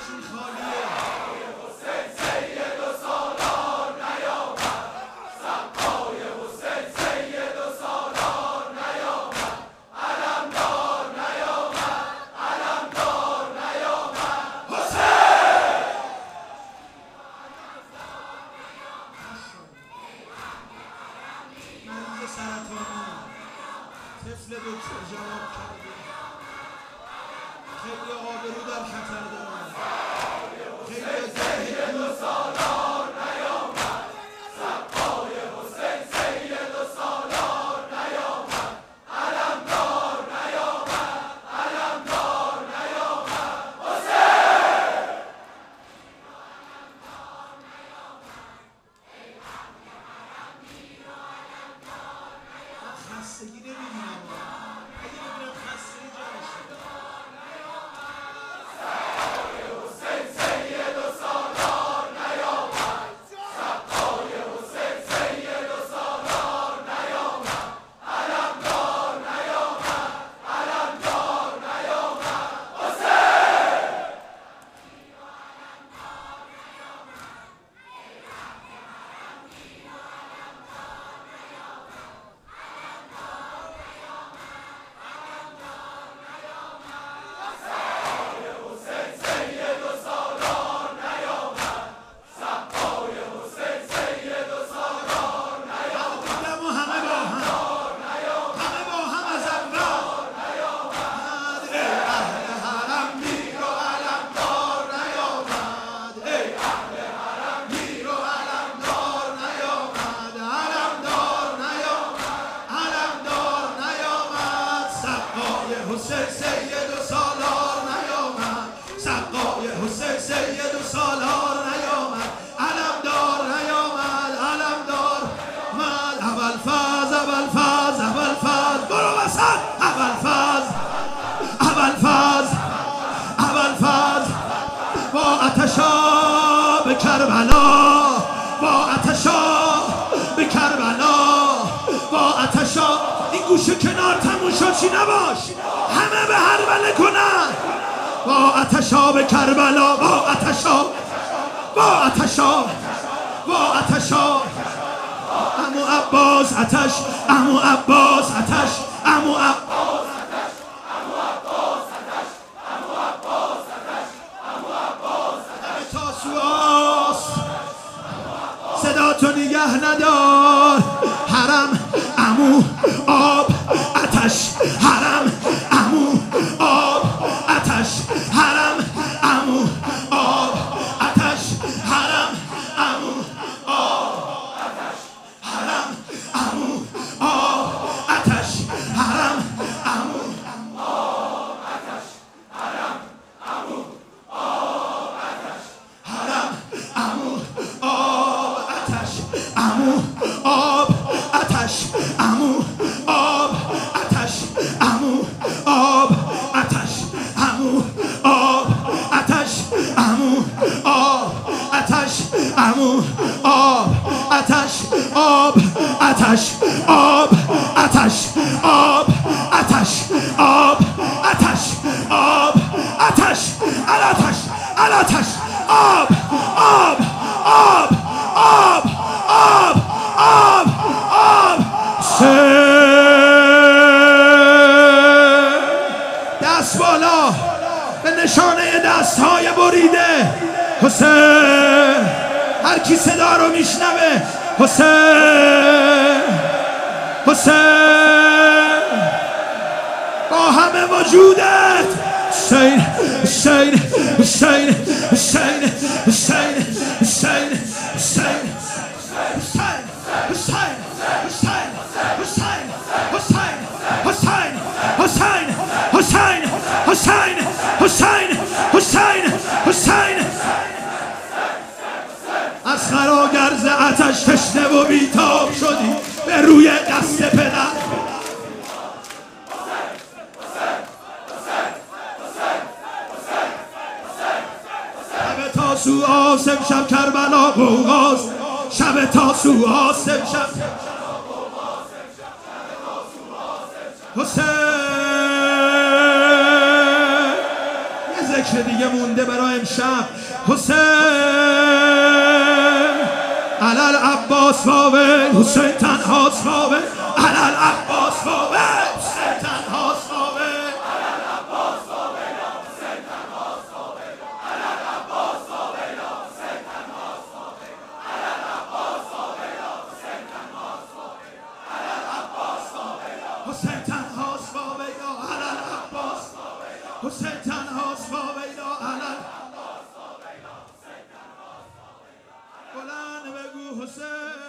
جاشون خالیه. طفل دکتر جواب کرده خیلی آبرو در خطر دارن، خیلی سید و سالار نیامد، سقای حسین سید و سالار نیامد، علمدار نیامد، علمدار نیامد حسین. خستگی نمیبینم، اگه ببینم خسته جاش سقای حسین سید و سالار نیامد، سقای حسین سید و سالار نیامد، علمدار نیامد، علمدار نیامد حسین. حسین سید و سالار نیامد، سقای حسین سید و سالار نیامد، علمدار نیامد، علمدار مد ابوالفضل ابوالفضل ابوالفضل برو وسط ابوالفضل ابوالفضل ابوالفضل با آتشا به کربلا، با آتشا به کربلا، با آتشا. این گوشه کنار تموم شد چی نباش، همه به هربله کنن. با آتشا به کربلا، با آتشا، با آتشا، با آتشا. عمو عباس آتش، عمو عباس آتش، عمو عباس آتش، عمو عباس آتش، عمو عباس آتش، عمو عباس آتش. تاسوعاس صدا تو نگه ندار، حرم عمو آب آتش، حرم عمو آب آتش، حرم عمو آب آتش، حرم عمو آب آتش، حرم عمو آب آتش، حرم عمو آب آتش، حرم عمو آب آتش، حرم عمو آب آتش، عمو آب آتش، عمو آب آتش، عمو آب آتش، عمو آب آتش، عمو آب آتش، عمو آب آتش، آب آتش، آب آتش، آب آتش، آب آتش، آب آتش، آتش، آتش، آب آب آب آب آب آب آب. دست بالا به نشانه دستهای بریده. حسین، هر کی صدا رو میشنوه حسین، حسین با همه وجودت. حسین حسین حسین حسین حسین حسین حسین حسین حسین حسین حسین حسین حسین حسین حسین حسین حسین حسین حسین. از خراگرز آتش تشنه و بیتاب شدی به روی دست پدر. شب تاسو آسم شب کربلا غوغاست، شب تاسو آسم شب حسین. یه ذکر دیگه مونده برای امشب. حسین علل عباس واویل، حسین تنهاست واویل، علل عباس واویل، حسین تنهاست واویل، علل عباس واویل، حسین تنهاست واویل، علل عباس واویل، حسین تنهاست واویل، علل عباس واویل، حسین تنهاست واویل، علل عباس واویل، حسین تنهاست واویل، علل عباس واویل، حسین تنهاست واویل، علل عباس واویل، حسین تنهاست واویل. بلند بگو حسین.